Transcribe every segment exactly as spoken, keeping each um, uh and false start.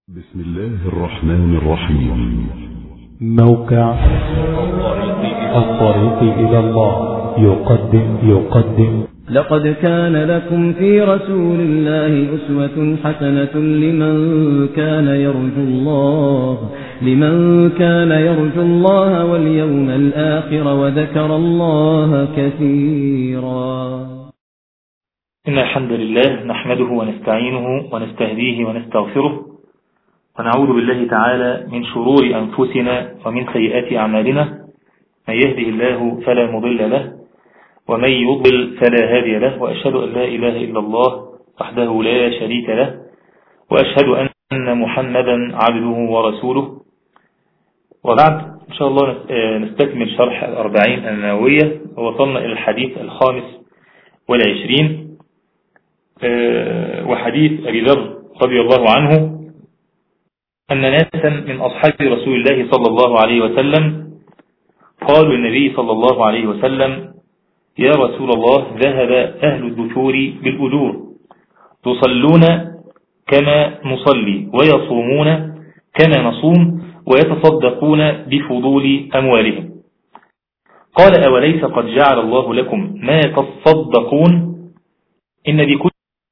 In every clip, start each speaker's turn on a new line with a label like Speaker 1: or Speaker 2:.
Speaker 1: بسم الله الرحمن الرحيم.
Speaker 2: موقع الطريق إلى الله يقدم يقدم
Speaker 3: لقد كان لكم في رسول الله أسوة حسنة لمن كان يرجو الله لمن كان يرجو الله واليوم الآخر وذكر الله كثيرا.
Speaker 4: إن الحمد لله نحمده ونستعينه ونستهديه ونستغفره ونعوذ بالله تعالى من شرور أنفسنا ومن سيئات أعمالنا، من يهده الله فلا مضل له ومن يضل فلا هادي له، وأشهد أن لا إله إلا الله وحده لا شريك له، وأشهد أن محمدا عبده ورسوله. وبعد إن شاء الله نستكمل شرح الأربعين النووية، ووصلنا إلى الحديث الخامس والعشرين وحديث أبي ذر رضي الله عنه أن ناسا من أصحاب رسول الله صلى الله عليه وسلم قالوا للنبي صلى الله عليه وسلم: يا رسول الله، ذهب أهل الدثور بالأجور، تصلون كما نصلي ويصومون كما نصوم ويتصدقون بفضول أموالهم. قال: أوليس قد جعل الله لكم ما تصدقون؟ إن بكل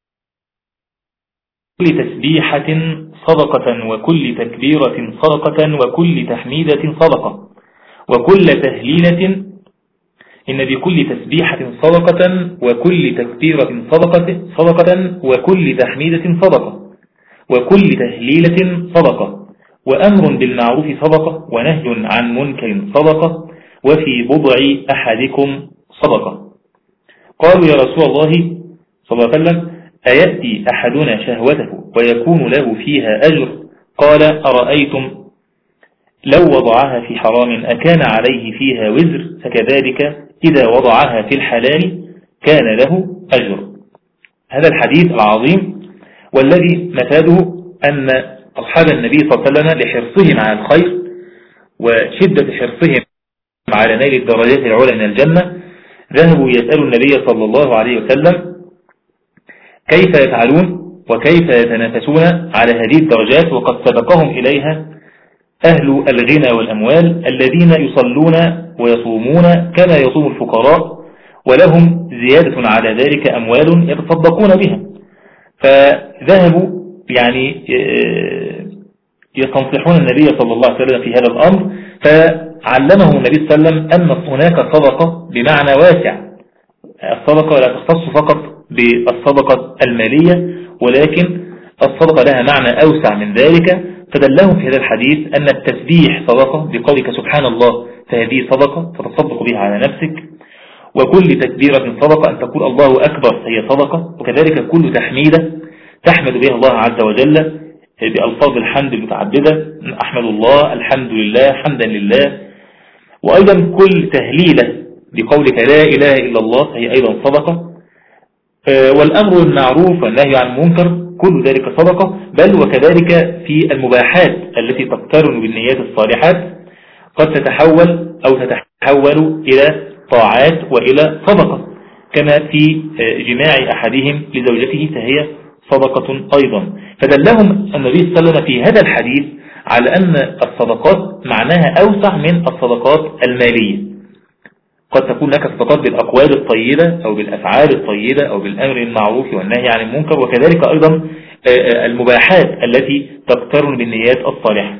Speaker 4: تسبيحة صدقة وكل تكبيرة صدقة وكل تحميدة صدقة وكل تهليلة إن بكل تسبيحة صدقة وكل تكبيرة صدقة صدقة وكل تحميدة صدقة وكل تهليلة صدقة وأمر بالمعروف صدقة ونهي عن منكر صدقة وفي بضع أحدكم صدقة. قالوا: يا رسول الله صلى الله عليه وسلم، أيأتي أحدنا شهوته ويكون له فيها أجر؟ قال: أرأيتم لو وضعها في حرام أكان عليه فيها وزر؟ فكذلك إذا وضعها في الحلال كان له أجر. هذا الحديث العظيم والذي مفاده أن أصحاب النبي صلى الله عليه وسلم لحرصهم على الخير وشدة حرصهم على نيل الدرجات العلى من الجنة ذهبوا يسألوا النبي صلى الله عليه وسلم كيف يفعلون وكيف يتنافسون على هذه الدرجات، وقد سبقهم إليها أهل الغنى والأموال الذين يصلون ويصومون كما يصوم الفقراء، ولهم زيادة على ذلك أموال يتصدقون بها. فذهبوا يعني يستنصحون النبي صلى الله عليه وسلم في هذا الأمر، فعلمهم النبي صلى الله عليه وسلم أن هناك صدقة بمعنى واسع. الصدقة لا تختص فقط بالصدقة المالية، ولكن الصدقة لها معنى أوسع من ذلك. فدلهم في هذا الحديث أن التسبيح صدقة بقولك سبحان الله، فهذه صدقة فتصدق بها على نفسك. وكل تكبيرة صدقة، أن تقول الله أكبر هي صدقة. وكذلك كل تحميدة تحمد بها الله عز وجل بألفاظ الحمد المتعددة، أحمد الله، الحمد لله، حمدا لله. وأيضا كل تهليلة بقولك لا إله إلا الله فهي أيضا صدقة. والأمر بالمعروف والنهي عن المنكر كل ذلك صدقة. بل وكذلك في المباحات التي تقترن بالنيات الصالحات قد تتحول أو تتحول إلى طاعات وإلى صدقة، كما في جماع أحدهم لزوجته فهي صدقة أيضا. فدلهم النبي صلى الله عليه وسلم في هذا الحديث على أن الصدقات معناها أوسع من الصدقات المالية. قد تكون لك صدقات بالأقوال الطيبة أو بالأفعال الطيبة أو بالأمر المعروف والنهي عن المنكر، وكذلك أيضا المباحات التي تقترن بالنيات الصالحة.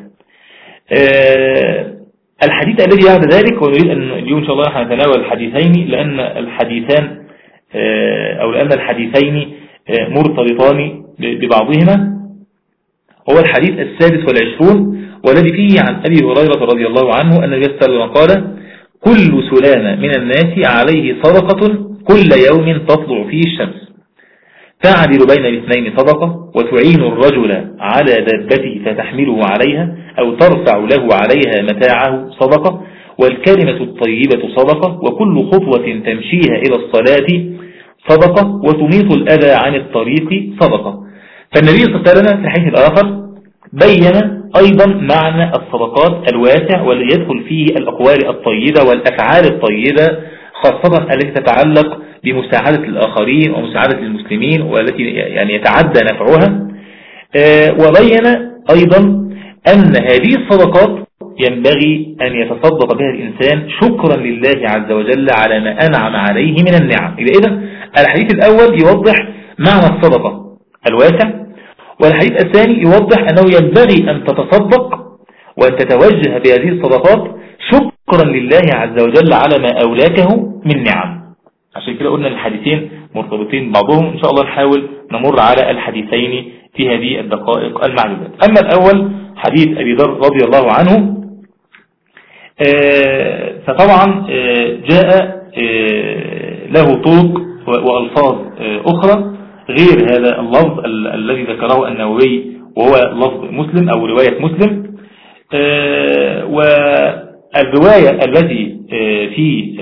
Speaker 4: الحديث الذي بعد ذلك، ونريد أن اليوم إن شاء الله نحن نتناول الحديثين لأن الحديثان أو لأن الحديثين مرتبطان ببعضهما، هو الحديث السادس والعشرون والذي فيه عن أبي هريرة رضي الله عنه أن النبي صلى الله عليه وسلم قال: كل سلامة من الناس عليه صدقة كل يوم تطلع فيه الشمس، تعدل بين الاثنين صدقة، وتعين الرجل على دابته فتحمله عليها أو ترفع له عليها متاعه صدقة، والكلمة الطيبة صدقة، وكل خطوة تمشيها إلى الصلاة صدقة، وتميط الأذى عن الطريق صدقة. فالنبي صلى الله عليه وسلم في الحديث الآخر بين أيضا معنى الصدقات الواسع والذي يدخل فيه الأقوال الطيبة والأفعال الطيبة، خاصة التي تتعلق بمساعدة الآخرين ومساعدة المسلمين والتي يعني يتعدى نفعها. وبين أيضا أن هذه الصدقات ينبغي أن يتصدق بها الإنسان شكرا لله عز وجل على ما أنعم عليه من النعم. إذا الحديث الأول يوضح معنى الصدقة الواسع، والحديث الثاني يوضح أنه ينبغي أن تتصدق وأن تتوجه بهذه الصدقات شكرا لله عز وجل على ما أولاكه من نعم. عشان كده قلنا الحديثين مرتبطين بعضهم. إن شاء الله نحاول نمر على الحديثين في هذه الدقائق المعدودات. أما الأول حديث أبي ذر رضي الله عنه، فطبعا جاء له طرق وألفاظ أخرى غير هذا اللفظ الذي ذكره النووي وهو لفظ مسلم أو رواية مسلم. والرواية التي في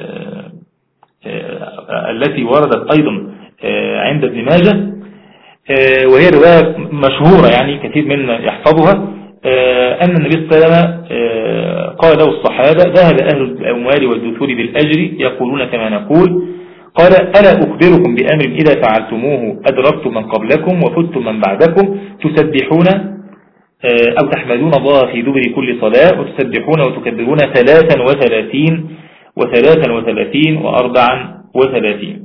Speaker 4: التي وردت أيضا عند ابن ماجه وهي رواية مشهورة يعني كثير منا يحفظها، أن النبي صلى الله عليه وسلم قال له الصحابة: ذهب أهل الأموال والدثور بالأجر يقولون كما نقول. قال: ألا أخبركم بأمر إذا فعلتموه أدركتم من قبلكم وفتم من بعدكم، تسبحون أو تحمدون الله في دبر كل صلاة، وتسبحون وتكبرون ثلاثا وثلاثين وثلاثا وثلاثين وأربعا وثلاثين.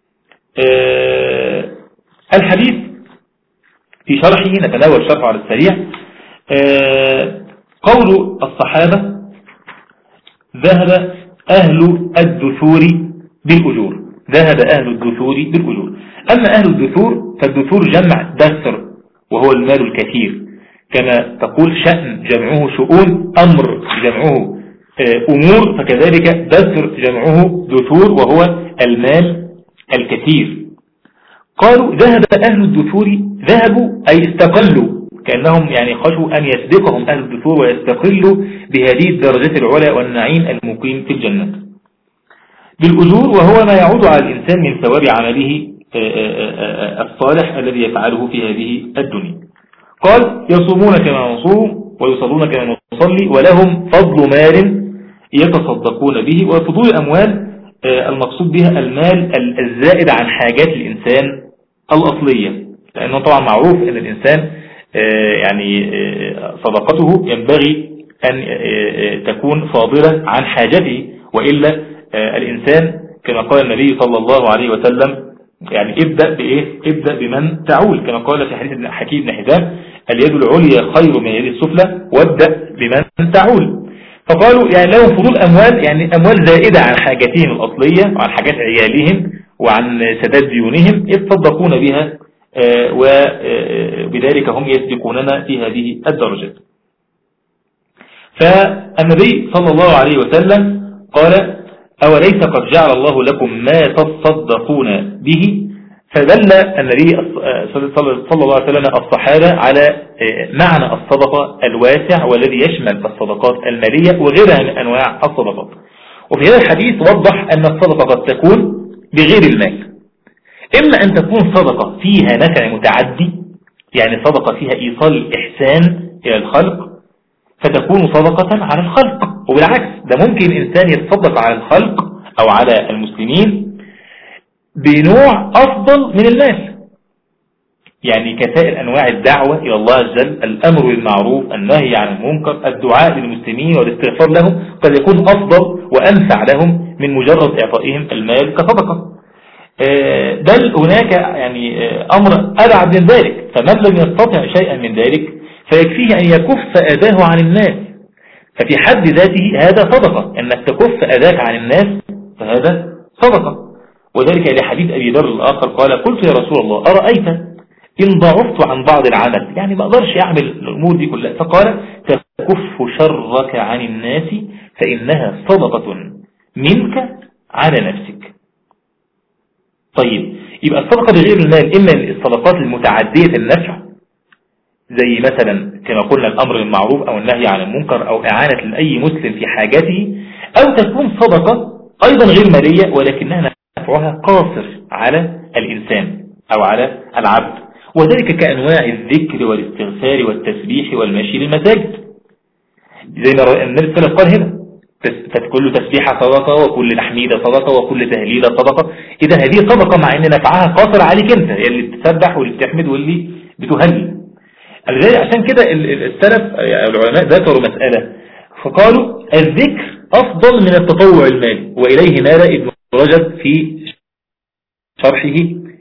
Speaker 4: الحديث في شرحه نتناول شرحه على السريع. قول الصحابة: ذهب أهل الدثور بالأجور، ذهب أهل الدثور بالأجور. أما أهل الدثور فالدثور جمع دثر وهو المال الكثير، كما تقول شأن جمعه شؤون، أمر جمعه أمور، فكذلك دثر جمعه دثور وهو المال الكثير. قالوا ذهب أهل الدثور، ذهبوا أي استقلوا، كأنهم يعني خشوا أن يسبقهم أهل الدثور ويستقلوا بهذه الدرجات العلى والنعيم المقيم في الجنة بالأجور، وهو ما يعود على الإنسان من ثواب عمله الصالح الذي يفعله في هذه الدنيا. قال: يصومون كما نصوم ويصلون كما نصلي ولهم فضل مال يتصدقون به. وفضول الأموال المقصود بها المال الزائد عن حاجات الإنسان الأصلية، لأنه طبعا معروف أن الإنسان يعني صدقته ينبغي أن تكون فاضلة عن حاجته، وإلا الإنسان كما قال النبي صلى الله عليه وسلم يعني ابدأ بإيه؟ ابدأ بمن تعول، كما قال في حديث حكيم بن حزام: اليد العليا خير من اليد السفلى وابدأ بمن تعول. فقالوا يعني لهم فضول أموال، يعني أموال زائدة عن حاجاتهم الأصلية وعن حاجات عيالهم وعن سداد ديونهم يتصدقون بها، وبذلك هم يسبقوننا في هذه الدرجات. فالنبي صلى الله عليه وسلم قال: أوليس قد جعل الله لكم ما تصدقون به؟ فدل النبي صلى الله عليه وسلم الصحابة على معنى الصدقة الواسع والذي يشمل الصدقات المالية وغيرها من أنواع الصدقات. وفي هذا الحديث وضح أن الصدقة قد تكون بغير المال، إما أن تكون صدقة فيها نفع متعدي، يعني صدقة فيها إيصال الإحسان إلى الخلق فتكون صدقة على الخلق، وبالعكس ده ممكن إنسان يتصدق على الخلق أو على المسلمين بنوع أفضل من المال، يعني كسائر أنواع الدعوة إلى الله عز وجل، الأمر بالمعروف، النهي عن المنكر، الدعاء للمسلمين والاستغفار لهم، قد يكون أفضل وأنفع لهم من مجرد إعطائهم المال كصدقة. بل هناك يعني أمر أبعد من ذلك، فمن لم يستطع شيئا من ذلك فيكفيه أن يكف أذاه عن الناس، ففي حد ذاته هذا صدقة، أنك تكف أذاك عن الناس فهذا صدقة. وذلك لحديث أبي ذر الآخر قال: قلت يا رسول الله أرأيت إن ضعفت عن بعض العمل، يعني ما أقدرش أعمل الأمور دي كلها، فقال: تكف شرك عن الناس فإنها صدقة منك على نفسك. طيب، يبقى الصدقة بغير المال إما الصدقات المتعدية النفع زي مثلا كما قلنا الأمر بالمعروف أو النهي عن المنكر أو إعانة لأي مسلم في حاجاته، أو تكون صدقة أيضا غير مالية ولكنها نفعها قاصر على الإنسان أو على العبد، وذلك كأنواع الذكر والاستغفار والتسبيح والمشي للمساجد، زي ما النبي صلى الله عليه وسلم قال هنا: فكل تسبيحة صدقة وكل تحميدة صدقة وكل تهليلة صدقة. إذا هذه صدقة مع أن نفعها قاصر عليك أنت، اللي بتسبح واللي بتحمد واللي بتهلل. لذلك عشان كده السلف العلماء ذكروا مسألة فقالوا الذكر أفضل من التطوع المالي، وإليه مال ابن رجب في شرحه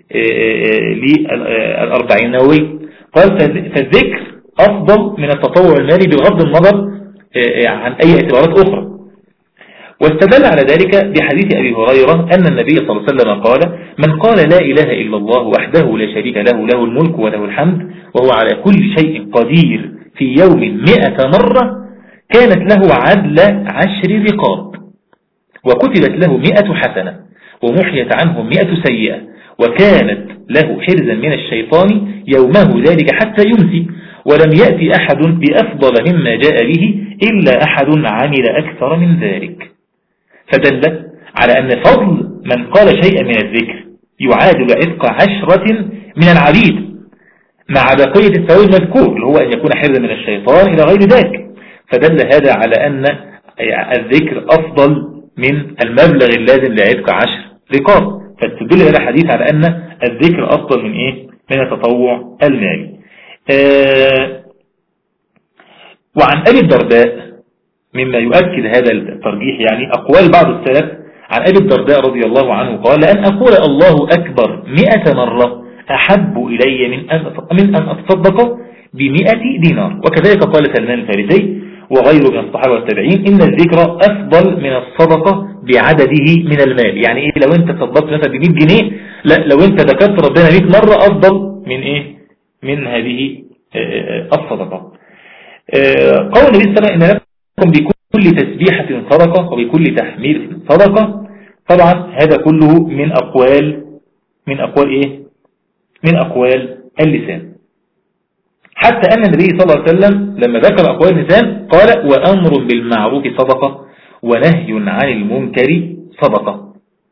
Speaker 4: للأربعين النووي، قال فالذكر أفضل من التطوع المالي بغض النظر عن أي اعتبارات أخرى. واستدل على ذلك بحديث أبي هريرة أن النبي صلى الله عليه وسلم قال من قال لا إله إلا الله وحده لا شريك له له الملك وله الحمد وهو على كل شيء قدير في يوم مئة مرة كانت له عدل عشر رقاب وكتبت له مئة حسنة ومحيت عنه مئة سيئة وكانت له حرزا من الشيطان يومه ذلك حتى يمسي ولم يأتي أحد بأفضل مما جاء به إلا أحد عمل أكثر من ذلك. فدل على أن فضل من قال شيئا من الذكر يعادل عتق عشرة من العبيد مع بقية الثواب المذكور اللي هو أن يكون حرزا من الشيطان إلى غير ذلك. فدل هذا على أن الذكر أفضل من المبلغ اللازم لعتق عشر رقاب. فتدل هذا الحديث على أن الذكر أفضل من إيه؟ من التطوع المالي. آه وعن أبي الدرداء مما يؤكد هذا الترجيح يعني أقوال بعض السلف عن أبي الدرداء رضي الله عنه قال لأن أقول الله أكبر مئة مرة أحب إلي من أن من أن أتصدق بمئة دينار. وكذلك قال سلمان الفارسي وغيره من الصحابة والتابعين إن الذكر أفضل من الصدقة بعدده من المال. يعني إيه لو أنت تصدقت مثلا بمئة جنيه، لا لو أنت ذكرت ربنا مئة مرة أفضل من إيه من هذه الصدقة. قول النبي صلى الله عليه وسلم إن لكم بكل تسبيحة صدقة وبكل تحميد صدقة. طبعا هذا كله من أقوال من أقوال إيه من أقوال اللسان. حتى أن النبي صلى الله عليه وسلم لما ذكر أقوال اللسان قال وأمر بالمعروف صدقة ونهي عن المنكر صدقة.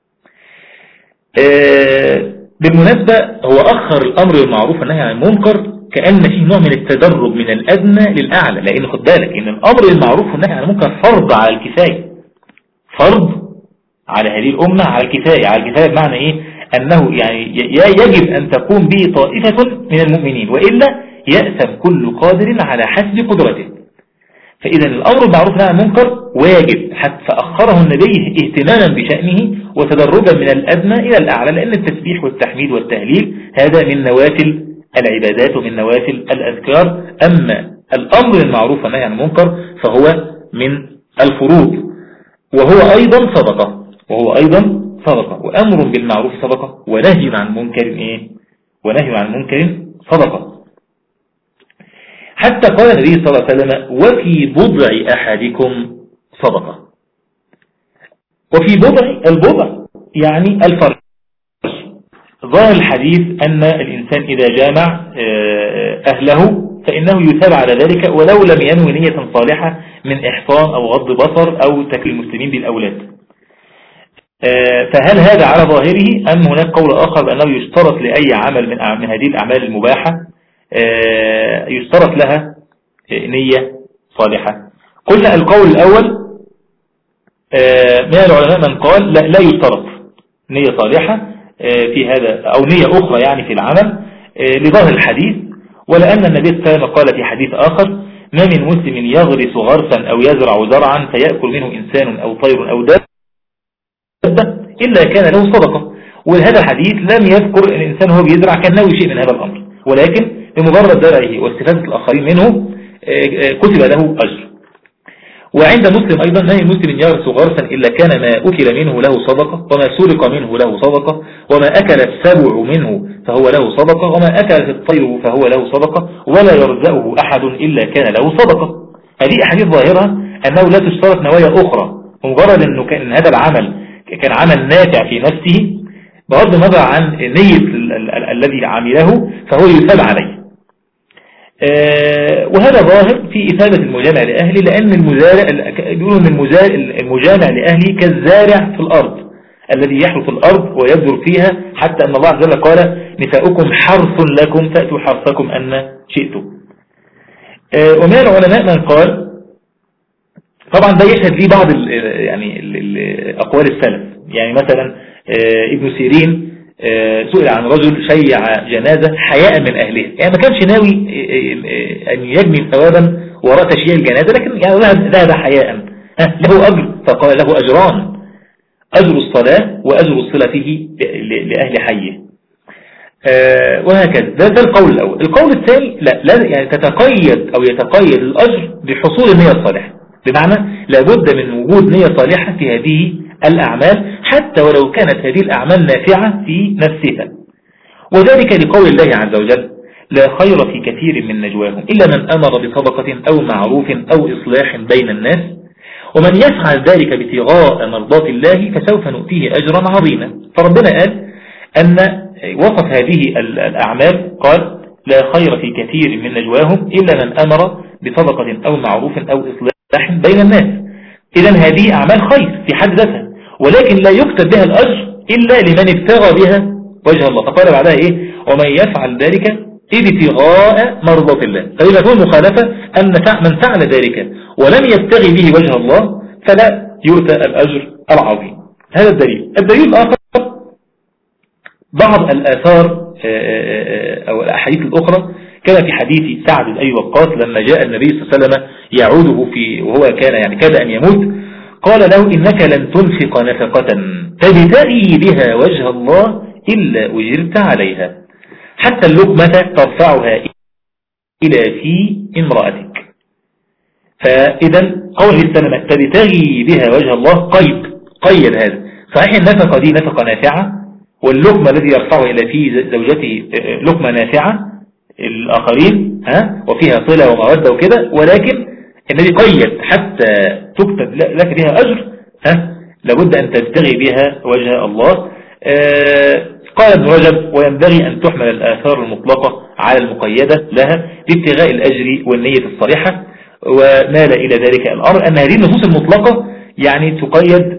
Speaker 4: بالمناسبة هو أخر الأمر بالمعروف والنهي عن المنكر كأن فيه نوع من التدرج من الأدنى للأعلى، لأن خد بالك إن الأمر بالمعروف والنهي عن المنكر فرض على الكفاية، فرض على هذه الأمة على الكفاية. على الكفاية بمعنى إيه؟ أنه يعني يجب أن تقوم به طائفة من المؤمنين وإلا يأثم كل قادر على حسب قدرته. فإذا الأمر بالمعروف والنهي عن المنكر واجب حتى فأخره النبي اهتماما بشأنه وتدرجا من الأدنى إلى الأعلى، لأن التسبيح والتحميد والتهليل هذا من نوافل العبادات ومن نوافل الأذكار. أما الأمر بالمعروف والنهي عن المنكر فهو من الفروض وهو أيضا صدقة وهو أيضا صدقة وأمر بالمعروف صدقة ونهي عن منكر إيه ونهي عن منكر صدقة. حتى قال النبي صلى الله عليه وسلم وفي بضع أحدكم صدقة. وفي بضع البضع يعني الفرج. ظاهر الحديث أن الإنسان إذا جامع أهله فإنه يثاب على ذلك ولو لم ينوي نية صالحة من إحصان أو غض بصر أو تكريم المسلمين بالأولاد. فهل هذا على ظاهره أم هناك قول آخر بأنه يشترط لأي عمل من هذه الأعمال المباحة يشترط لها نية صالحة؟ قلنا القول الأول من العلماء من قال لا, لا يشترط نية صالحة في هذا أو نية أخرى يعني في العمل لظاهر الحديث، ولأن النبي صلى الله عليه وسلم قال في حديث آخر ما من مسلم يغرس غرسا أو يزرع زرعا فيأكل منه إنسان أو طير أو دابة إلا كان له صدقة. وهذا الحديث لم يذكر الإنسان هو بيزرع كان ناوي شيء من هذا الأمر، ولكن بمجرد زرعه واستفادة الآخرين منه كتب له أجر. وعند مسلم أيضا ما من مسلم يغرس غرسا إلا كان ما أكل منه له صدقة وما سرق منه له صدقة وما أكل السبع منه فهو له صدقة وما أكلت الطير فهو له صدقة ولا يرزقه أحد إلا كان له صدقة. هذه أحاديث ظاهرة أنه لا تشترط نوايا أخرى، ومجرد أنه كان هذا العمل كان عمل نافع في نفسه بغض النظر عن نية الذي عمله فهو يثاب عليه. آه وهذا ظاهر في إثابة المجامع لأهله، لأن المزارع بيقولوا أن المجامع لأهله كالزارع في الأرض الذي يحرث الأرض ويبذر فيها، حتى أن الله عز وجل قال نساؤكم حرث لكم فأتوا حرثكم أن شئتم. آه ومن العلماء من قال طبعا ده يشهد لي بعض ال يعني ال ال أقوال السلف، يعني مثلا آه ابن سيرين سئل عن رجل شيع جنازة حياء من أهلها، يعني ما كانش ناوي أن يجني ثوابا وراء تشييع الجنازة، لكن يعني ذهب حياء، له أجر، فقال له أجران، أجر الصلاة وأجر صلته لأهل حيه. وهكذا. ده, ده القول الأول. القول الثاني لا, لا يعني تتقيد أو يتقيد الأجر بحصول النية الصالحة، بمعنى لابد من وجود نية صالحة في هذه الأعمال حتى ولو كانت هذه الأعمال نافعة في نفسها. وذلك لقول الله عز وجل: لا خير في كثير من نجواهم إلا من أمر بصدقة أو معروف أو إصلاح بين الناس ومن يفعل ذلك ابتغاء مرضات الله فسوف نؤتيه أجرا عظيما. فربنا قال أن وصف هذه الأعمال، قال: لا خير في كثير من نجواهم إلا من أمر بصدقة أو معروف أو إصلاح بين الناس. إذن هذه أعمال خير في حد ذاتها، ولكن لا يكتب بها الأجر إلا لمن ابتغى بها وجه الله. فقال بعدها إيه؟ ومن يفعل ذلك ابتغاء مرضات الله. فإذا تكون مخالفة أن من فعل ذلك ولم يبتغي به وجه الله فلا يؤتى الأجر العظيم. هذا الدليل. الدليل الآخر بعض الآثار أو الأحاديث الأخرى، كما في حديث سعد بن أبي وقاص لما جاء النبي صلى الله عليه وسلم يعوده في وهو كان يعني كاد أن يموت، قال له: إنك لن تنفق نفقة تبتغي بها وجه الله إلا أجرت عليها حتى اللقمة ترفعها إلى في امرأتك. فإذا قوله السلام تبتغي بها وجه الله قيد قيد هذا. صحيح النفقة دي نفقة نافعة، واللقمة الذي يرفعه إلى في زوجته لقمة نافعة الآخرين ها وفيها صلة ومودة وكده، ولكن النبي قيد حتى تكتب لك بها أجر ها لابد أن تبتغي بها وجه الله. آه قال ابن رجب: وينبغي أن تحمل الآثار المطلقة على المقيدة لها بابتغاء الأجر والنية الصالحة، ومال إلى ذلك الأمر أن هذه النصوص المطلقة يعني تقيد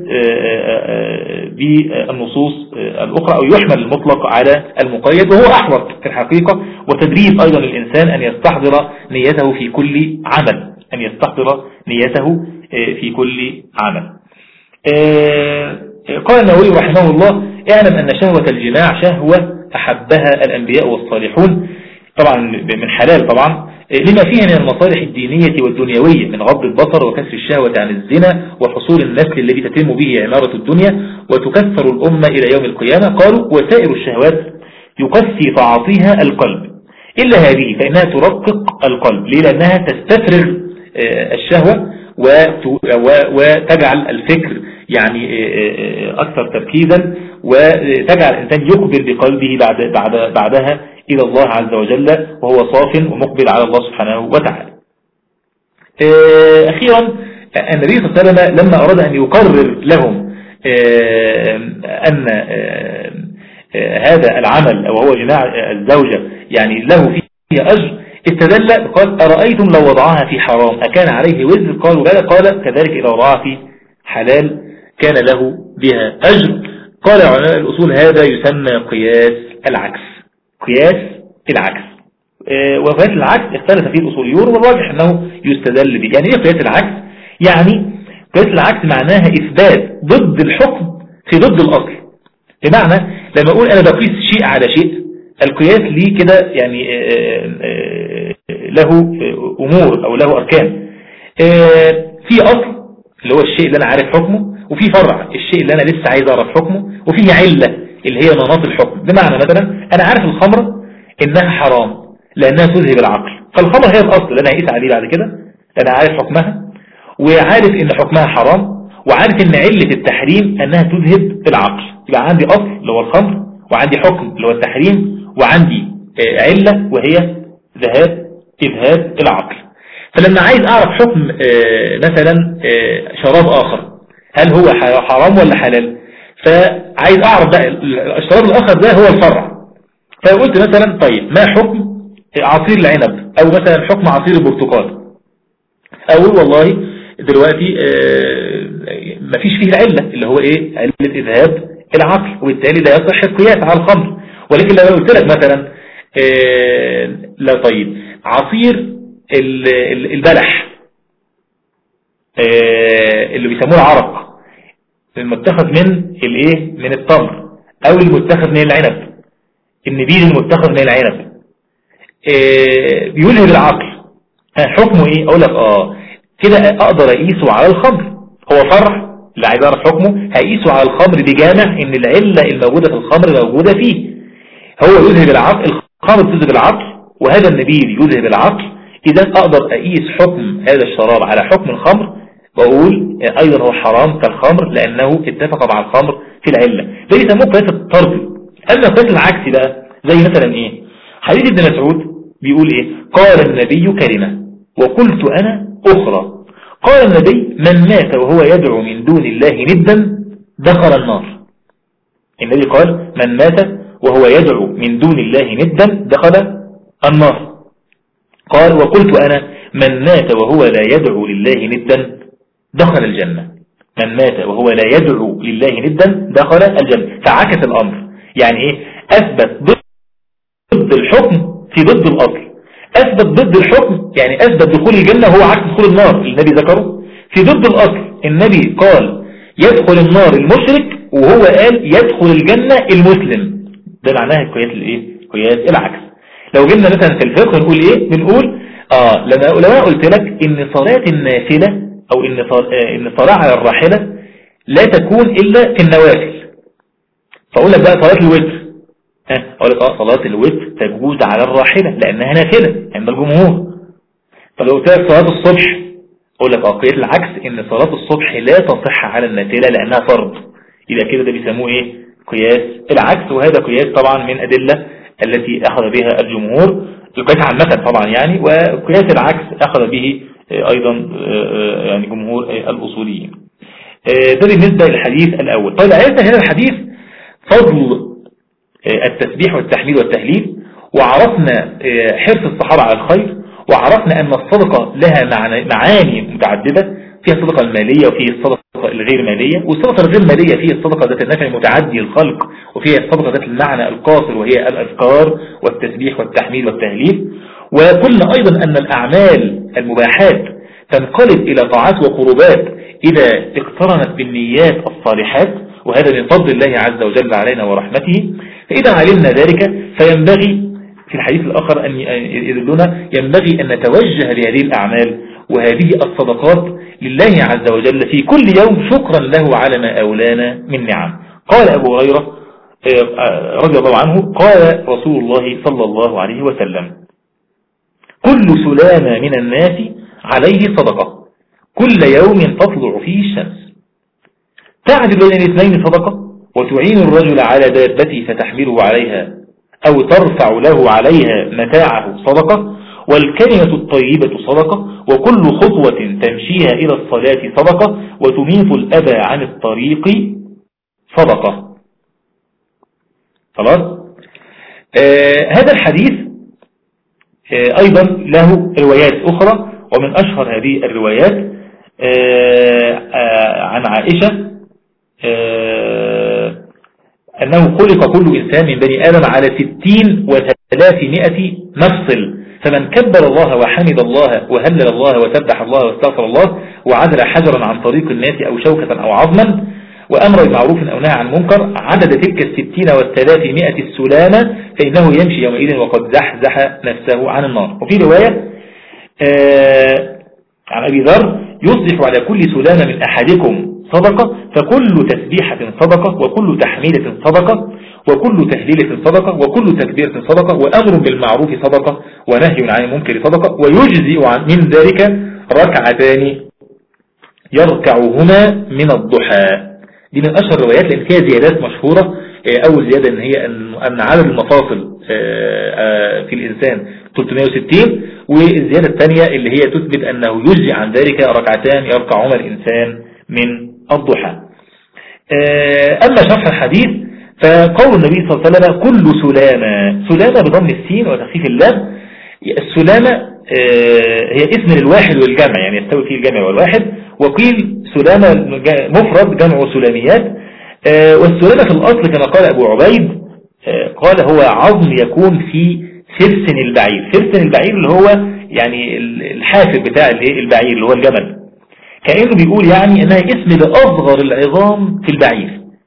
Speaker 4: بالنصوص الأخرى أو يحمل المطلق على المقيد، وهو أحوط في الحقيقة، وتدريب أيضا الإنسان أن يستحضر نيته في كل عمل أن يستحضر نيته في كل عمل. قال النووي رحمه الله: اعلم أن شهوة الجماع شهوة أحبها الأنبياء والصالحون، طبعا من حلال طبعا، لما فيها من المصالح الدينية والدنيوية من غض البصر وكسر الشهوة عن الزنا وحصول النسل الذي تتم به عمارة الدنيا وتكثر الأمة إلى يوم القيامة. قالوا: وسائر الشهوات يقسي تعاطيها القلب إلا هذه فإنها ترقق القلب. ليه؟ لأنها تستفرغ الشهوة وتجعل الفكر يعني أكثر تركيزا، وتجعل الإنسان يقبل بقلبه بعد بعد بعدها إلى الله عز وجل وهو صاف ومقبل على الله سبحانه وتعالى. أخيرا النبي صلى الله عليه وسلم لما أراد أن يقرر لهم أن هذا العمل أو هو جماع الزوجة يعني له فيه أجر، استدل قال: أرأيتم لو وضعها في حرام أكان عليه وزر؟ قالوا بلى. قال: كذلك إذا وضعها في حلال كان له بها أجر. قال علماء الأصول: هذا يسمى قياس العكس. قياس العكس اه وقياس العكس اختلف فيه الأصوليون، والراجح أنه يستدل به. يعني إيه قياس العكس؟ يعني قياس العكس معناها إثبات ضد الحكم في ضد الأصل. بمعنى لما أقول أنا بقيس شيء على شيء، القياس ليه كده يعني اه اه له أمور أو له أركان. في أصل اللي هو الشيء اللي أنا عارف حكمه، وفي فرع الشيء اللي أنا لسه عايز أعرف حكمه، وفي علة اللي هي مناط الحكم. بمعنى مثلا أنا عارف الخمر إنها حرام لأنها تذهب العقل، فالخمر هي الأصل اللي أنا هقيس عليه بعد كده. أنا عارف حكمها وعارف إن حكمها حرام، وعارف إن علة التحريم أنها تذهب العقل. يبقى عندي أصل اللي هو الخمر، وعندي حكم اللي هو التحريم، وعندي علة وهي ذهاب إذهاب العقل. فلما عايز أعرف حكم مثلا شراب آخر، هل هو حرام ولا حلال؟ فعايز أعرف بقى الشراب الآخر ده هو الفرع. فقلت مثلا طيب ما حكم عصير العنب، أو مثلا حكم عصير البرتقال؟ أقول والله دلوقتي مفيش فيه العلة اللي هو إيه؟ علة إذهاب العقل، وبالتالي لا يصح القياس على الخمر. ولكن لو قلت لك مثلا لا طيب عصير البلح اللي بيسموه العرق المتخذ من الايه من التمر، او المتخذ من العنب، النبيذ المتخذ من العنب إيه بيلهي بالعقل، حكمه ايه؟ اقول لك اه كده اقدر اقيسه على الخمر، هو فرع اللي عايز اعرف حكمه هقيسه على الخمر بجامع ان العلة الموجودة في الخمر موجودة فيه، هو يلهي بالعقل، الخمر تلهي بالعقل وهذا النبيذ يلهي بالعقل، اذا اقدر اقيس حكم هذا الشراب على حكم الخمر واقول ايضا هو حرام كالخمر لانه اتفق مع الخمر في العلة. ده يسموه قياس الطرد. اما قياس العكسي بقى زي مثلا ايه؟ حديث ابن مسعود بيقول ايه؟ قال النبي كلمة وقلت انا اخرى، قال النبي من مات وهو يدعو من دون الله ندا دخل النار. النبي قال من مات وهو يدعو من دون الله ندا دخل النار. قال وقلت انا من مات وهو لا يدعو لله ندا دخل الجنة. من مات وهو لا يدعو لله ندا دخل الجنة. فعكس الامر، يعني ايه؟ اثبت ضد الحكم في ضد الاصل، اثبت ضد الحكم يعني اثبت دخول الجنة هو عكس دخول النار النبي ذكره في ضد الاصل. النبي قال يدخل النار المشرك وهو قال يدخل الجنة المسلم، ده معناها قياس الايه؟ قياس العكس. لو جبنا مثلا في الفقه نقول ايه؟ بنقول اه لما لو انا قلت لك ان صلاة النافلة او ان ان الصلاة على الراحلة لا تكون الا في النوافل، فاقول لك بقى صلاة الوتر، ها اقول لك اه صلاة الوتر تجوز على الراحلة لانها نافلة عند الجمهور. فلو قلت لك صلاة الصبح اقول لك اه قياس العكس ان صلاة الصبح لا تصح على النافلة لانها فرض، اذا كده ده بيسموه ايه؟ قياس العكس. وهذا قياس طبعا من ادلة التي اخذ بها الجمهور، القياس عامة طبعا يعني، وقياس العكس اخذ به ايضا يعني جمهور الاصوليين. ده بالنسبة للحديث الاول. طيب عرفنا هنا الحديث فضل التسبيح والتحميد والتهليل، وعرفنا حرص الصحابة على الخير، وعرفنا ان الصدقة لها معاني متعددة، فيها الصدقة المالية وفيه الصدقة الغير مالية، والصدقة الغير مالية فيه الصدقة ذات النفع المتعدي الخلق، وفيها الصدقة ذات المعنى القاصر وهي الأذكار والتسبيح والتحميد والتهليل. وقلنا أيضا أن الأعمال المباحات تنقلب إلى طاعات وقربات إذا اقترنت بالنيات الصالحات، وهذا من فضل الله عز وجل علينا ورحمته. فإذا علمنا ذلك فينبغي في الحديث الآخر أن يدلنا ينبغي أن نتوجه لهذه الأعمال وهذه الصدقات لله عز وجل في كل يوم شكرا له على ما أولانا من نعم. قال أبو هريرة رضي الله عنه قال رسول الله صلى الله عليه وسلم كل سلامة من الناس عليه صدقة كل يوم تطلع فيه الشمس تعدل بين الاثنين صدقة وتعين الرجل على دابته فتحمله عليها أو ترفع له عليها متاعه صدقة والكلمة الطيبة صدقة وكل خطوة تمشيها إلى الصلاة صدقة وتميط الأذى عن الطريق صدقة. خلاص. آه هذا الحديث آه أيضا له روايات أخرى، ومن أشهر هذه الروايات آه آه عن عائشة آه أنه خلق كل إنسان من بني آدم على ستين وثلاثمائة مفصل، فمن كبر الله وحمد الله وهلل الله وسبح الله واستغفر الله وعدل حجرا عن طريق الناس أو شوكة أو عظما وأمر بمعروف أو نهى عن منكر عدد تلك الستين والثلاثمائة السلامة فإنه يمشي يومئذ وقد زحزح نفسه عن النار. وفي رواية آه عن أبي ذر يصبح على كل سلامة من أحدكم صدقة فكل تسبيحة صدقة وكل تحميلة صدقة وكل تهليلة صدقة وكل تكبيرة صدقة وأمر بالمعروف صدقة ونهي عن المنكر صدقة ويجزئ من ذلك ركعتان يركعهما من الضحى. دي من أشهر الروايات لأن فيها زيادات مشهورة. أول زيادة أن هي أن عدد المفاصل في الإنسان ثلاثمائة وستين، والزيادة الثانية اللي هي تثبت أنه يجزئ عن ذلك ركعتان يركعهما الإنسان من الضحى. أما شرح الحديث فقول النبي صلى الله عليه وسلم كل سلامة، سلامة بضم السين وتخفيف اللام. السلامة هي اسم للواحد والجمع يعني يستوي فيه الجمع والواحد، وقيل سلامة مفرد جمع سلاميات. والسلامة في الأصل كما قال أبو عبيد قال هو عظم يكون في فرسن البعير. فرسن البعير اللي هو يعني الحافر بتاع البعير اللي هو الجمل، كأنه بيقول يعني انها اسم لأصغر العظام في البعير.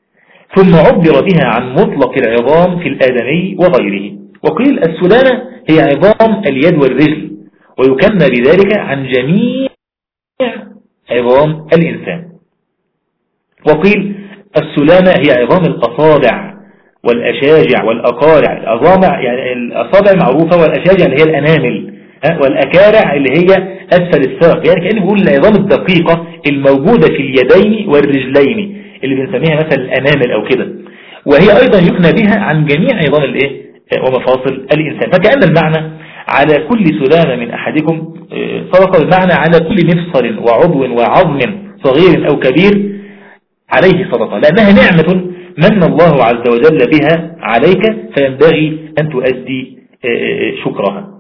Speaker 4: ثم عبر بها عن مطلق العظام في الآدمي وغيره. وقيل السلامة هي عظام اليد والرجل، ويكنى بذلك عن جميع عظام الإنسان. وقيل السلامة هي عظام الأصابع والأشاجع والأقارع. الأصابع يعني الأصابع معروفة، والأشاجع اللي هي الأنامل، والأكارع اللي هي أسفل الساق. يعني كأنه بيقول العظام الدقيقة الموجودة في اليدين والرجلين اللي بنسميها مثلا الأنامل أو كده، وهي أيضا يكنى بها عن جميع عظام الإيه ومفاصل الإنسان. فكأن المعنى على كل سلامة من أحدكم صدقة، بمعنى على كل مفصل وعضو وعظم صغير أو كبير عليه صدقة، لأنها نعمة من الله عز وجل بها عليك، فينبغي أن تؤدي شكرها.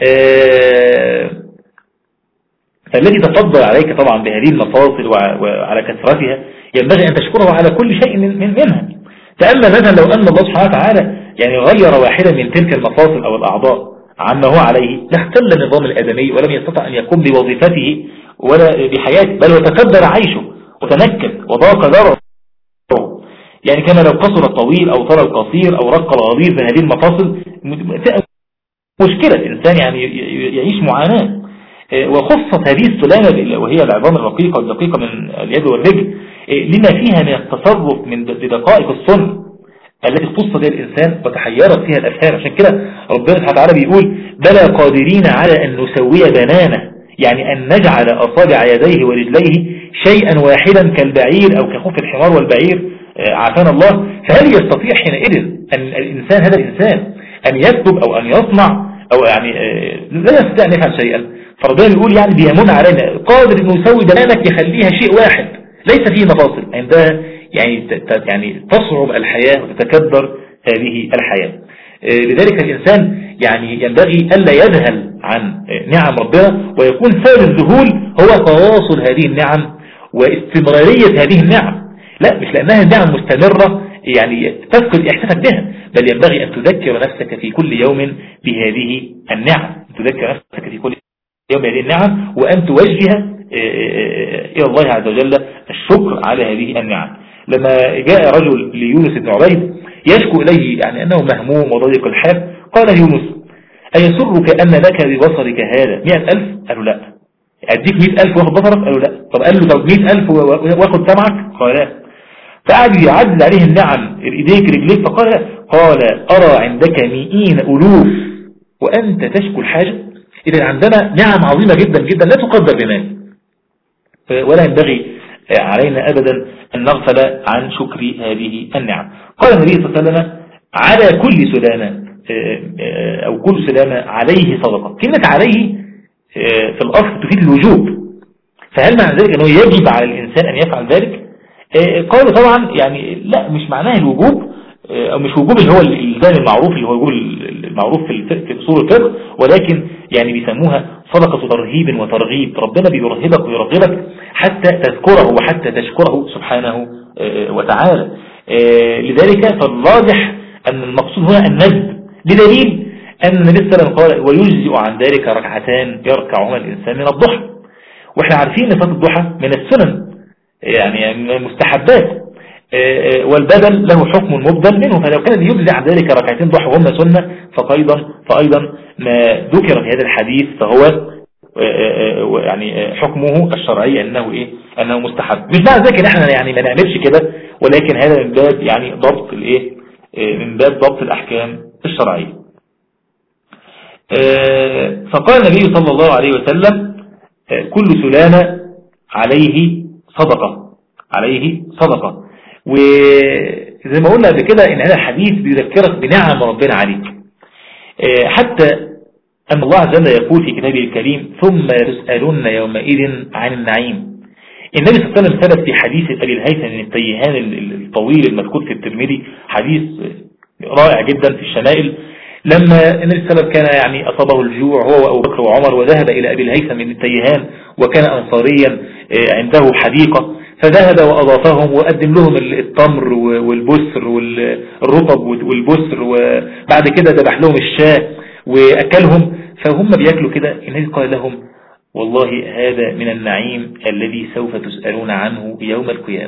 Speaker 4: فالذي تفضل عليك طبعا بهذه المفاصل وعلى كثرتها ينبغي أن تشكره على كل شيء من منها. تأمل مثلا لو أن الله سبحانه وتعالى يعني غير واحدا من تلك المفاصل أو الأعضاء عما هو عليه لاختل النظام الآدمي، ولم يستطع أن يقوم بوظيفته ولا بحياته، بل وتكدر عيشه وتنكد وضاق ذره. يعني كما لو قصر الطويل أو طال القصير أو رق الغليظ من هذه المفاصل، مشكلة الإنسان يعني يعيش معاناة. وخصت هذه السلامة وهي العظام الرقيقة الدقيقة من اليد والرجل لما فيها من التصرف من بدقائق الصنع التي اختص بها الإنسان وتحيرت فيها الأفهام. عشان كده ربنا سبحانه وتعالى بيقول بلى قادرين على أن نسوي بنانه، يعني أن نجعل أصابع يديه ورجليه شيئا واحدا كالبعير أو كخوف الحمار والبعير، عافانا الله. فهل يستطيع حينئذ أن الإنسان هذا الإنسان أن يكتب أو أن يصنع أو يعني لا يستطيع أن يفعل شيئا؟ فربنا يقول يعني بيمن علينا قادر أنه يسوي بنانك يخليها شيء واحد ليس فيه مفاصل، عندها يعني يعني تصعب الحياة وتتكدر هذه الحياة. لذلك الإنسان يعني ينبغي ألا يذهل عن نعم ربنا، ويكون سبب الذهول هو تواصل هذه النعم واستمرارية هذه النعم، لا مش لأنها النعم مستمرة يعني تفقد إحساسك بها، بل ينبغي أن تذكر نفسك في كل يوم بهذه النعم، تذكر نفسك في كل يوم بهذه النعم، وأن توجه إلى الله عز وجل الشكر على هذه النعم. لما جاء رجل ليونس بن عبيد يشكو إليه يعني أنه مهموم وضيق الحال، قال يونس أيسرك أن لك ببصرك هذا مئة ألف؟ قالوا لا. أديك مئة ألف واخد بصرك؟ قالوا لا. طب قال له طب مئة ألف واخد سمعك؟ قال لا. فقعد يعدل عليه النعم إيديك رجليك، فقال لا. قال أرى عندك مئين ألوف وأنت تشكو الحاجة. إذا عندنا نعم عظيمة جدا جدا لا تقدر بمال، ولا ينبغي علينا أبدا أن نغفل عن شكر هذه النعم. قال النبي صلى الله عليه وسلم على كل سلامة أو كل سلامة عليه صدقة. كلمة عليه في الأصل تفيد الوجوب، فهل معنى ذلك أنه يجب على الإنسان أن يفعل ذلك؟ قالوا طبعا يعني لا، مش معناه الوجوب أو مش وجوب اللي هو الإلزام المعروف اللي هو وجوب المعروف في أصول الفقه، ولكن يعني بيسموها صدقة ترهيب وترغيب. ربنا بيرهبك ويرغبك حتى تذكره وحتى تشكره سبحانه وتعالى. لذلك فالراجح أن المقصود هنا الندب، بدليل أن النبي صلى الله عليه وسلم قال ويجزئ عن ذلك ركعتان يركعهما الإنسان من الضحى. واحنا عارفين ان صلاة الضحى من السنن يعني من المستحبات، والبدل له حكم مبدل منه، فلو كان يجزي عن ذلك ركعتين ضحى وهم سنة فأيضا فأيضا ما ذكر في هذا الحديث فهو يعني حكمه الشرعي أنه إيه أنه مستحب. مش معنى ذلك احنا يعني ما نعملش كده، ولكن هذا من باب يعني ضبط الإيه من باب ضبط الأحكام الشرعية. فقال النبي صلى الله عليه وسلم كل سلامة عليه صدقة، عليه صدقة. وزي ما قلنا قبل كده ان هذا الحديث بيذكرك بنعم ربنا عليك، حتى أن الله عز وجل يقول في كتابه الكريم ثم تسألون يومئذ عن النعيم. النبي صلى الله عليه وسلم ثبت في حديث أبي الهيثم التيهان الطويل المذكور في الترمذي، حديث رائع جدا في الشمائل، لما النبي صلى الله عليه وسلم كان يعني أصابه الجوع هو وأبو بكر وعمر، وذهب إلى أبي الهيثم من التيهان وكان أنصاريا عنده حديقة، فذهب وأضافهم وقدم لهم التمر والبسر والرطب والبسر، وبعد كده ذبح لهم الشاة وأكلهم. فهم بيأكلوا كده النبي قال لهم والله هذا من النعيم الذي سوف تسألون عنه يوم القيامة.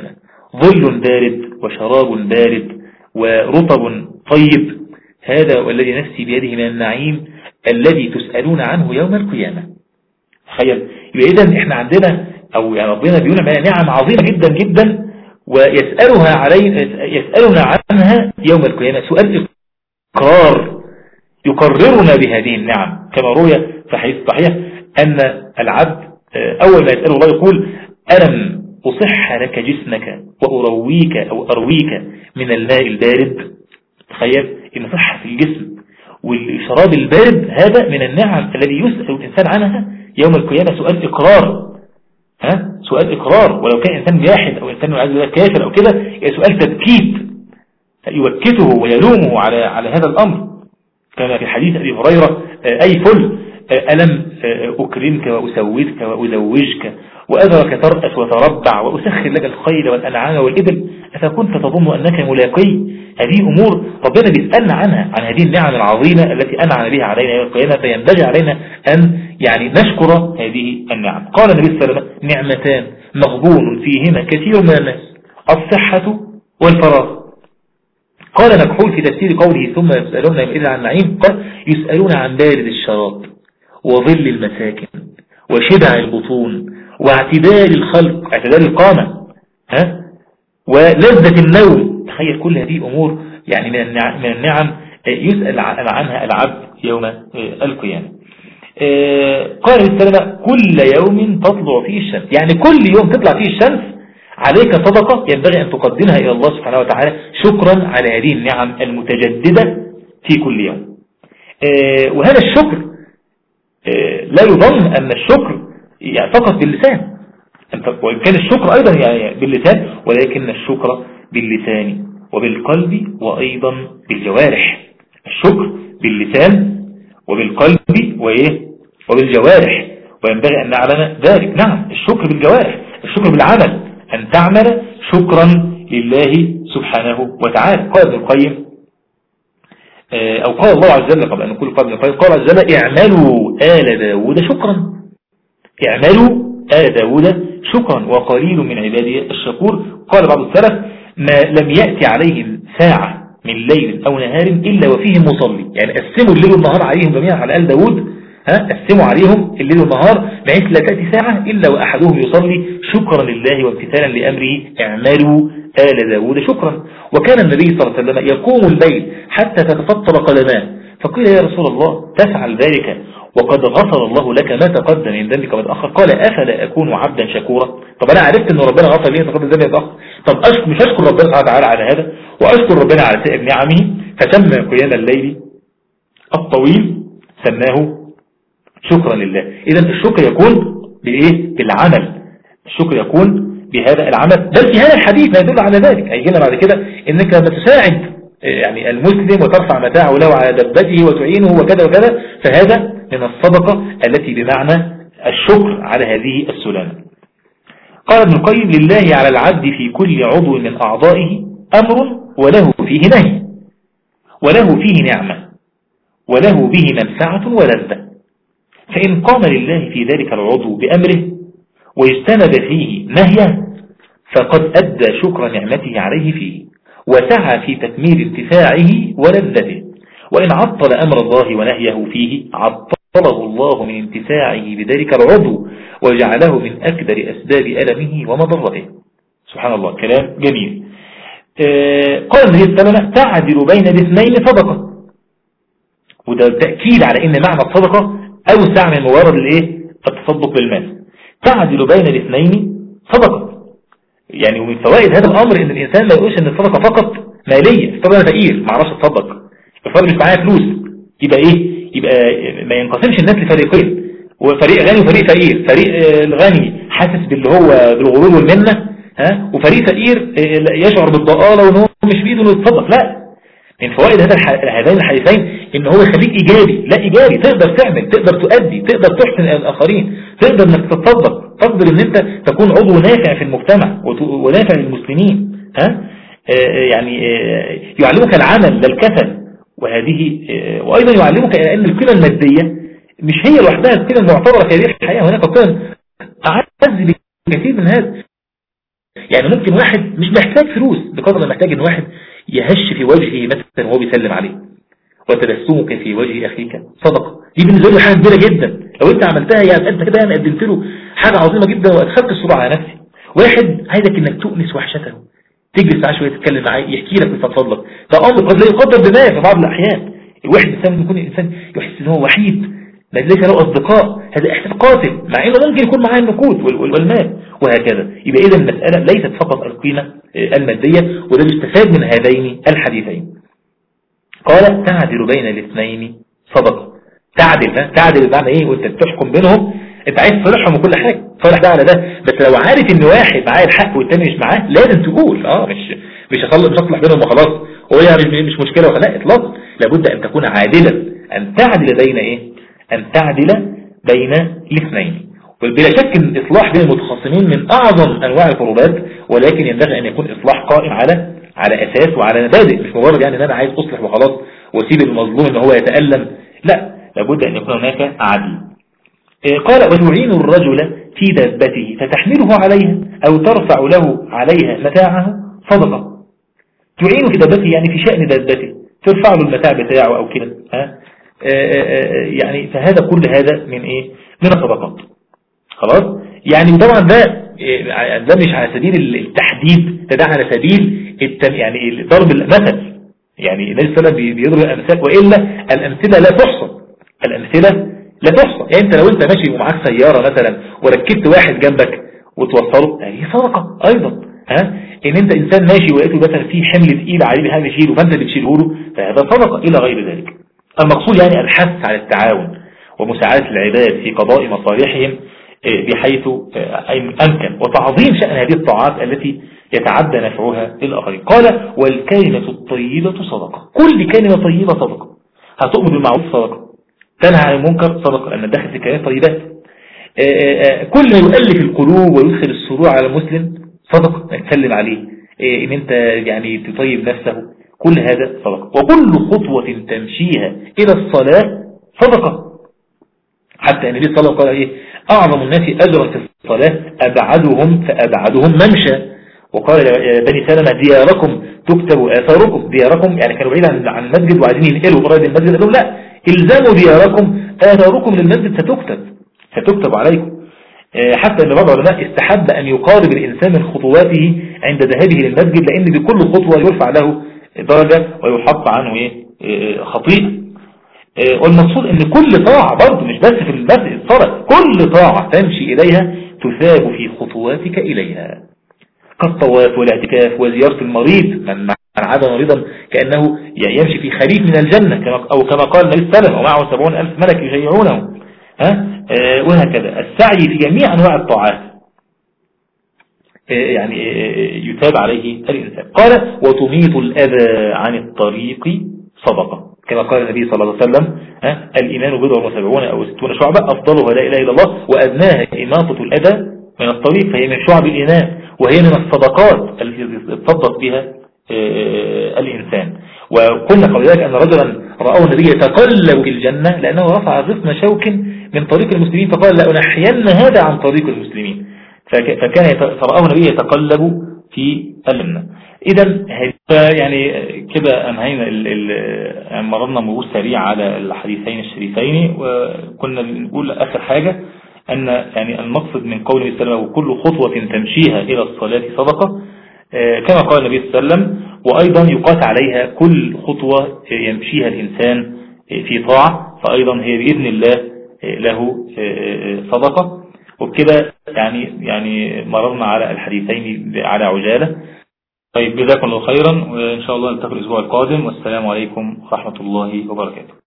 Speaker 4: ظل بارد وشراب بارد ورطب طيب. هذا والذي نفسي بيده من النعيم الذي تسألون عنه يوم القيامة. تخيل. يبقى إذن إحنا عندنا أو يعني ربنا بيقول لنا نعم عظيمة جدا جدا ويسألها علينا يسألنا عنها يوم القيامة سؤال إقرار يقررنا بهذه النعم، كما روي في حديث صحيح أن العبد أول ما يسأله الله يقول ألم أصح لك جسمك وأرويك أو أرويك من الماء البارد. تخيل إن صحة في الجسم والشراب البارد هذا من النعم الذي يسأل الإنسان عنها يوم القيامة سؤال إقرار. ها سؤال إقرار، ولو كان إنسان جاحد أو إنسان عايز يقول كافر أو كده سؤال تبكيت يوكته ويلومه على على هذا الأمر، كما في حديث أبي هريرة أي فل ألم أكرمك وأسودك وأزوجك وأذرك ترأس وتربع وأسخر لك الخيل والأنعام والإبل أفكنت تظن أنك ملاقي. هذه أمور ربنا بيسألنا عنها، عن هذه النعم العظيمة التي أنعم بها علينا يوم القيامة، فينبغي علينا أن يعني نشكر هذه النعم. قال النبي صلى الله عليه وسلم نعمتان مغبون فيهما كثير من الناس الصحة والفراغ. قال مكحول في تفسير قوله ثم يسألون يومئذ عن النعيم قال يسألون عن بارد الشراب وظل المساكن وشبع البطون واعتدال الخلق اعتدال القامة ها ولذة النوم. تخيل كل هذه أمور يعني من النعم, من النعم يسأل عنها العبد يوم القيامة. قال السلام كل يوم تطلع فيه الشمس، يعني كل يوم تطلع فيه الشمس عليك صدقة ينبغي أن تقدمها إلى الله سبحانه وتعالى شكرا على هذه النعم المتجددة في كل يوم. وهذا الشكر لا يظن أن الشكر يعني فقط باللسان، وإن كان الشكر أيضا يعني باللسان، ولكن الشكر باللسان وبالقلب وأيضا بالجوارح. الشكر باللسان وبالقلب وإيه وبالجوارح، وينبغي أن نعلم ذلك. نعم الشكر بالجوارح، الشكر بالعمل، أن تعمل شكرا لله سبحانه وتعالى. قال ابن القيم أو قال الله عز وجل قبل أن نقول قال ابن القيم قال عز وجل اعملوا آل داود شكرا، اعملوا آل داود شكرا وقليل من عبادي الشكور. قال بعض السلف ما لم يأتي عليهم ساعة من ليل أو نهار إلا وفيهم مصلي، يعني قسموا الليل والنهار عليهم جميعا على آل داود، ها قسموا عليهم الليل والنهار بحيث لا تأتي ساعة إلا وأحدهم يصلي شكرا لله وامتثالا لأمره اعملوا آل داود شكرا. وكان النبي صلى الله عليه وسلم يقوم الليل حتى تتفطر قدماه، فقيل يا رسول الله تفعل ذلك وقد غفر الله لك ما تقدم من ذنبك وما تأخر؟ قال أفلا أكون عبدا شكورا؟ طب أنا عرفت أن ربنا غفر لي تقدم ذنبي وما تأخر، طب أشكر مش أشكر ربنا سبحانه وتعالى على هذا وأشكر ربنا على سائر نعمه؟ فتم قيام الليل الطويل سماه شكرا لله. إذا الشكر يكون بإيه؟ بالعمل، الشكر يكون بهذا العمل. بل في هذا الحديث ما يدل على ذلك، هيجينا بعد كده إنك لما تساعد يعني المسلم وترفع متاعه له على دبته وتعينه وكذا وكذا، فهذا من الصدقة التي بمعنى الشكر على هذه السلامة. قال ابن القيم لله على العبد في كل عضو من أعضائه أمر وله فيه نهي وله فيه نعمة وله به منفعة ولذة، فإن قام لله في ذلك العضو بأمره واجتنب فيه نهيه فقد أدى شكر نعمته عليه فيه وسعى في تكميل انتفاعه ولذته، وإن عطل أمر الله ونهيه فيه عطله الله من انتفاعه بذلك العضو وجعله من أكبر أسباب ألمه ومضرته. سبحان الله كلام جميل. آه قال النبي صلى الله عليه وسلم تعدل بين الاثنين صدقة، وده تأكيد على إن معنى الصدقة أوسع من مجرد الايه التصدق بالمال. تعدل بين الاثنين صدقة، يعني ومن فوائد هذا الأمر إن الإنسان ما يقولش إن الصدقة فقط مالية. طب أنا فقير ما اعرفش أتصدق، الفرق مش معايا فلوس، يبقى إيه؟ يبقى ما ينقسمش الناس لفريقين، وفريق غني وفريق فقير. فريق الغني حاسس باللي هو بالغرور والمنة، ها، وفريق فقير يشعر بالضآلة وإن هو مش بإيده إنه يتصدق. لا، من فوائد هذا هذين الحديثين إن هو يخليك إيجابي، لا إيجابي، تقدر تعمل، تقدر تؤدي، تقدر تحسن الآخرين، تقدر إنك تتصدق، تقدر إن أنت تكون عضو نافع في المجتمع ونافع للمسلمين، ها، يعني يعلمك العمل لا الكسل. وهذه وأيضا يعلمك أن القيمة المادية مش هي لوحدها القيمة المعتبرة في هذه الحياة، هناك قيم أعز بكثير من هذا. يعني ممكن واحد مش محتاج فلوس بقدر ما محتاج ان واحد يهش في وجهه مثلا وهو بيسلم عليه. وتبسمك في وجه اخيك صدقه، دي بالنسبه له حاجه كبيره جدا. لو انت عملتها يعني انت كده يعني قدمت له حاجه عظيمه جدا وادخلت السرور على نفسي. واحد عايزك انك تؤنس وحشته، تجلس معاه شويه تتكلم معاه يحكي لك ويفضفض لك، ده امر قد لا يقدر بما في بعض الاحيان. الواحد انسان يكون انسان يحس ان هو وحيد ليس له اصدقاء، هذا احساس قاتل، مع انه ممكن يكون معاه النقود والمال وهكذا. يبقى اذا المساله ليست فقط القيمه الماديه، وده يستفاد من هذين الحديثين. قال تعدل بين الاثنين صدقه. تعدل ها تعدل بمعنى ايه؟ وانت بتحكم بينهم انت عايز تصالحهم وكل حاجه، صالح ده على ده، بس لو عارف ان واحد معاه الحق والتاني مش معاه لازم تقول اه مش مش هخلص مش هصلح بينهم وخلاص وهي مش مشكله ولا اطلاقا. لابد ان تكون عادلا، ان تعدل بين ايه؟ ان تعدل بين الاثنين. بلا شك ان الاصلاح بين المتخاصمين من اعظم انواع القربات، ولكن ينبغي ان يكون اصلاح قائم على على اساس وعلى مبادئ، مش مجرد يعني ان انا عايز اصلح وخلاص واسيب المظلوم ان هو يتألم، لا، لابد ان يكون هناك عدل. قال وتعين الرجل في دابته فتحمله عليها أو ترفع له عليها متاعه صدقة. تعينه في دابته يعني في شأن دابته، ترفع له المتاع بتاعه أو كده ها يعني. فهذا كل هذا من إيه؟ من الصدقات. خلاص يعني طبعا ده ده مش على سبيل التحديد، ده على سبيل التم يعني ضرب المثل. يعني النبي صلى الله عليه وسلم بيضرب الأمثال، وإلا الأمثلة لا تحصى، الأمثلة لا تحصى. يعني انت لو انت ماشي ومعاك سيارة مثلا وركبت واحد جنبك وتوصله، هي صدقة ايضا ها. ان انت انسان ماشي ولقيته مثلا فيه حمل تقيل عليه بحاجه يشيله فانت بتشيله له، فهذا صدقة الى غير ذلك. المقصود يعني الحث على التعاون ومساعدة العباد في قضاء مصالحهم بحيث امكن، وتعظيم شأن هذه الطاعات التي يتعدى نفعها للآخرين. قال والكلمة الطيبة صدقة. كل كلمة طيبة صدقة. هتؤمر بالمعروف صدقة، تنهى عن المنكر صدقة لأن داخل في كلمات طيبات. كل ما يؤلف القلوب ويدخل السرور على المسلم صدقة، نتكلم عليه ان انت يعني تطيب نفسه، كل هذا صدقة. وكل خطوة تمشيها الى الصلاة صدقة. حتى النبي صلى الله عليه وسلم قال ايه؟ اعظم الناس اجرا في الصلاة ابعدهم فابعدهم ممشى. وقال يا بني سلمة دياركم تكتب اثاركم. دياركم يعني كانوا بعيد عن المسجد وعايزين ينقلوا قريب المسجد، قال لهم لا، الزموا دياركم آثاركم للمسجد ستكتب ستكتب عليكم. حتى ان بعض العلماء استحب ان يقارب الانسان من خطواته عند ذهابه للمسجد، لان بكل خطوة يرفع له درجة ويحط عنه ايه خطيئة. والمقصود ان كل طاعة برضه مش بس في المسجد الصلاة، كل طاعة تمشي اليها تثاب في خطواتك اليها، كالطواف والاعتكاف وزيارة المريض. من عاد مريضا كأنه يمشي في خريف من الجنة، أو كما قال النبي صلى الله عليه وسلم ومعه سبعون ألف ملك يشيعونه ها آه وهكذا. السعي في جميع أنواع الطاعات آه يعني آه يتاب عليه الإنسان. قال وتميط الأذى عن الطريق صدقة، كما قال النبي صلى الله عليه وسلم ها الإيمان بضع وسبعون أو ستون شعبة أفضلها لا إله إلا الله وأدناها إماطة الأذى من الطريق، فهي من شعب الإيمان وهي من الصدقات التي يتصدق بها الإنسان. وقلنا قبل ذلك أن رجلا رأوا النبي يتقلب في الجنة لأنه رفع غصن شوك من طريق المسلمين، فقال لأنحين هذا عن طريق المسلمين، فكان فرأوا النبي يتقلب في الجنة. إذا يعني كده أنهينا مررنا مرور سريع على الحديثين الشريفين، وكنا بنقول آخر حاجة أن يعني المقصد من قول النبي صلى الله عليه وسلم وكل خطوة تمشيها إلى الصلاة صدقة، كما قال النبي صلى الله عليه وسلم، وأيضا يقاس عليها كل خطوة يمشيها الإنسان في طاعة، فأيضا هي بإذن الله له صدقة. وبكده يعني يعني مررنا على الحديثين على عجالة. طيب جزاكم الله خيرا، وإن شاء الله نلتقي الأسبوع القادم، والسلام عليكم ورحمة الله وبركاته.